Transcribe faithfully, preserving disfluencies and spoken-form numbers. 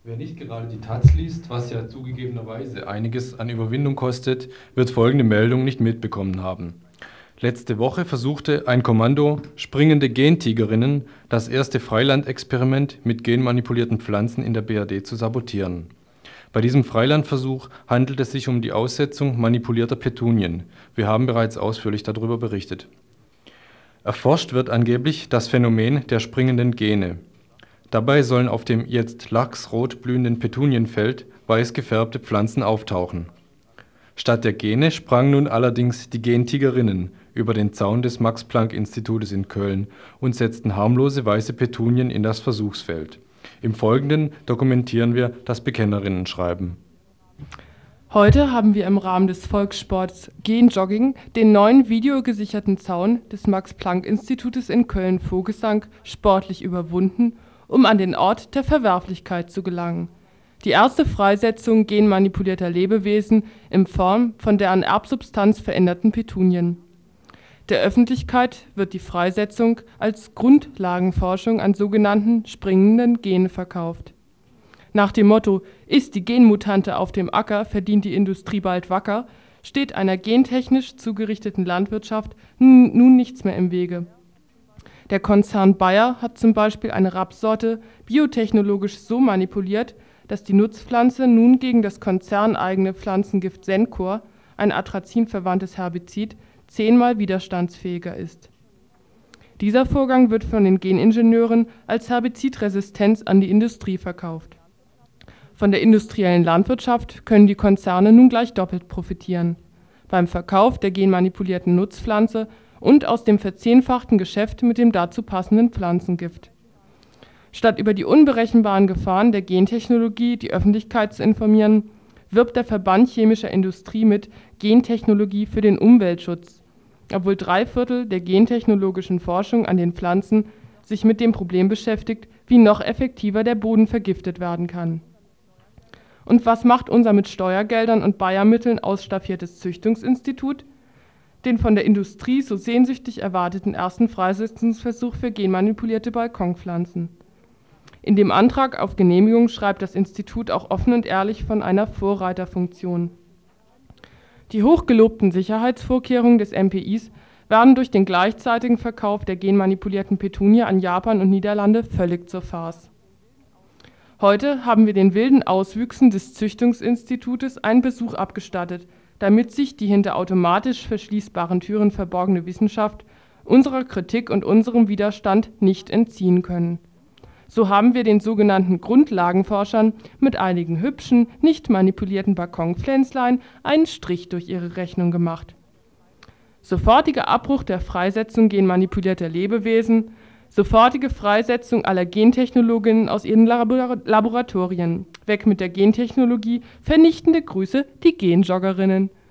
Wer nicht gerade die Taz liest, was ja zugegebenerweise einiges an Überwindung kostet, wird folgende Meldung nicht mitbekommen haben. Letzte Woche versuchte ein Kommando springende Gentigerinnen, das erste Freilandexperiment mit genmanipulierten Pflanzen in der B R D zu sabotieren. Bei diesem Freilandversuch handelt es sich um die Aussetzung manipulierter Petunien. Wir haben bereits ausführlich darüber berichtet. Erforscht wird angeblich das Phänomen der springenden Gene. Dabei sollen auf dem jetzt lachsrot blühenden Petunienfeld weiß gefärbte Pflanzen auftauchen. Statt der Gene sprangen nun allerdings die Gentigerinnen über den Zaun des Max-Planck-Institutes in Köln und setzten harmlose weiße Petunien in das Versuchsfeld. Im Folgenden dokumentieren wir das Bekennerinnenschreiben. Heute haben wir im Rahmen des Volkssports Genjogging den neuen videogesicherten Zaun des Max-Planck-Institutes in Köln-Vogelsang sportlich überwunden, um an den Ort der Verwerflichkeit zu gelangen. Die erste Freisetzung genmanipulierter Lebewesen in Form von der an Erbsubstanz veränderten Petunien. Der Öffentlichkeit wird die Freisetzung als Grundlagenforschung an sogenannten springenden Genen verkauft. Nach dem Motto „Ist die Genmutante auf dem Acker, verdient die Industrie bald wacker“, steht einer gentechnisch zugerichteten Landwirtschaft nun nichts mehr im Wege. Der Konzern Bayer hat zum Beispiel eine Rapssorte biotechnologisch so manipuliert, dass die Nutzpflanze nun gegen das konzerneigene Pflanzengift Sencor, ein Atrazin-verwandtes Herbizid, zehnmal widerstandsfähiger ist. Dieser Vorgang wird von den Geningenieuren als Herbizidresistenz an die Industrie verkauft. Von der industriellen Landwirtschaft können die Konzerne nun gleich doppelt profitieren: beim Verkauf der genmanipulierten Nutzpflanze und aus dem verzehnfachten Geschäft mit dem dazu passenden Pflanzengift. Statt über die unberechenbaren Gefahren der Gentechnologie die Öffentlichkeit zu informieren, wirbt der Verband chemischer Industrie mit Gentechnologie für den Umweltschutz, obwohl drei Viertel der gentechnologischen Forschung an den Pflanzen sich mit dem Problem beschäftigt, wie noch effektiver der Boden vergiftet werden kann. Und was macht unser mit Steuergeldern und Bayer-Mitteln ausstaffiertes Züchtungsinstitut? Den von der Industrie so sehnsüchtig erwarteten ersten Freisetzungsversuch für genmanipulierte Balkonpflanzen. In dem Antrag auf Genehmigung schreibt das Institut auch offen und ehrlich von einer Vorreiterfunktion. Die hochgelobten Sicherheitsvorkehrungen des M P Is werden durch den gleichzeitigen Verkauf der genmanipulierten Petunie an Japan und Niederlande völlig zur Farce. Heute haben wir den wilden Auswüchsen des Züchtungsinstitutes einen Besuch abgestattet, damit sich die hinter automatisch verschließbaren Türen verborgene Wissenschaft unserer Kritik und unserem Widerstand nicht entziehen können. So haben wir den sogenannten Grundlagenforschern mit einigen hübschen, nicht manipulierten Balkonpflänzlein einen Strich durch ihre Rechnung gemacht. Sofortiger Abbruch der Freisetzung genmanipulierter Lebewesen, sofortige Freisetzung aller Gentechnologinnen aus ihren Labor- Laboratorien. Weg mit der Gentechnologie, vernichtende Grüße, die Genjoggerinnen.